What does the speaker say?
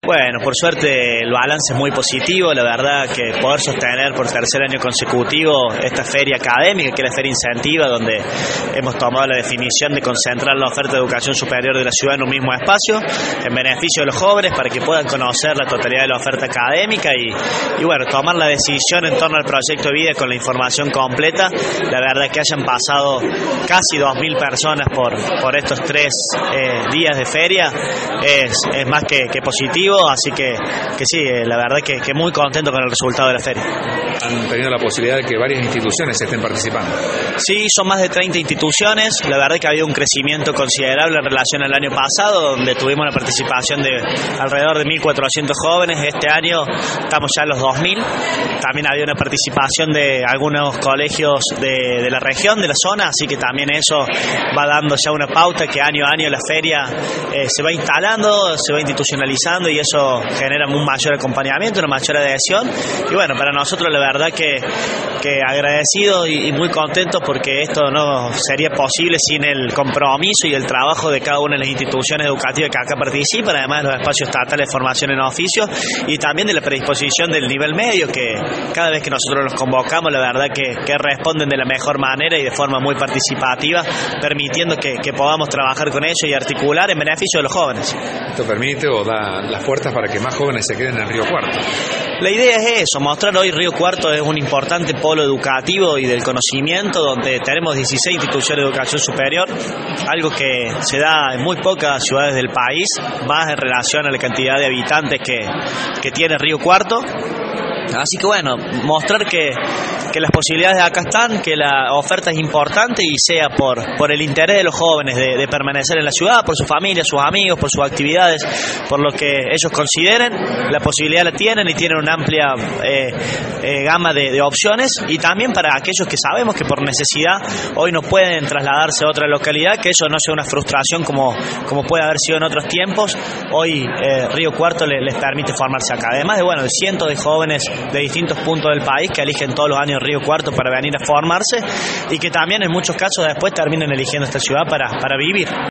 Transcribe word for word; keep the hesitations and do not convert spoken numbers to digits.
Bueno, por suerte el balance es muy positivo, la verdad que poder sostener por tercer año consecutivo esta feria académica, que es la feria incentiva, donde hemos tomado la definición de concentrar la oferta de educación superior de la ciudad en un mismo espacio, en beneficio de los jóvenes para que puedan conocer la totalidad de la oferta académica y, y bueno, tomar la decisión en torno al proyecto de vida con la información completa. La verdad que hayan pasado casi dos mil personas por, por estos tres eh, días de feria es, es más que, que positivo. Así que, que sí, la verdad que, que muy contento con el resultado de la feria. Han tenido la posibilidad de que varias instituciones estén participando. Sí, son más de treinta instituciones. La verdad que ha habido un crecimiento considerable en relación al año pasado, donde tuvimos la participación de alrededor de mil cuatrocientos jóvenes. Este año estamos ya en los dos mil. También ha habido una participación de algunos colegios de, de la región, de la zona, así que también eso va dando ya una pauta que año a año la feria eh, se va instalando, se va institucionalizando y eso genera un mayor acompañamiento, una mayor adhesión. Y bueno, para nosotros la verdad que, que agradecido y, y muy contento porque esto no sería posible sin el compromiso y el trabajo de cada una de las instituciones educativas que acá participan, además de los espacios estatales de formación en oficio y también de la predisposición del nivel medio, que cada vez que nosotros los convocamos la verdad que, que responden de la mejor manera y de forma muy participativa, permitiendo que, que podamos trabajar con ellos y articular en beneficio de los jóvenes. ¿Esto permite o da las puertas para que más jóvenes se queden en Río Cuarto? La idea es eso, mostrar hoy Río Cuarto es un importante polo educativo y del conocimiento, donde tenemos dieciséis instituciones de educación superior, algo que se da en muy pocas ciudades del país, más en relación a la cantidad de habitantes que, que tiene Río Cuarto. Así que bueno, mostrar que, que las posibilidades de acá están, que la oferta es importante y sea por, por el interés de los jóvenes de, de permanecer en la ciudad, por su familia, sus amigos, por sus actividades, por lo que ellos consideren, la posibilidad la tienen y tienen una amplia eh, eh, gama de, de opciones, y también para aquellos que sabemos que por necesidad hoy no pueden trasladarse a otra localidad, que eso no sea una frustración como, como puede haber sido en otros tiempos. Hoy eh, Río Cuarto les, les permite formarse acá, además de, bueno, de cientos de jóvenes de distintos puntos del país que eligen todos los años Río Cuarto para venir a formarse y que también en muchos casos después terminan eligiendo esta ciudad para, para vivir.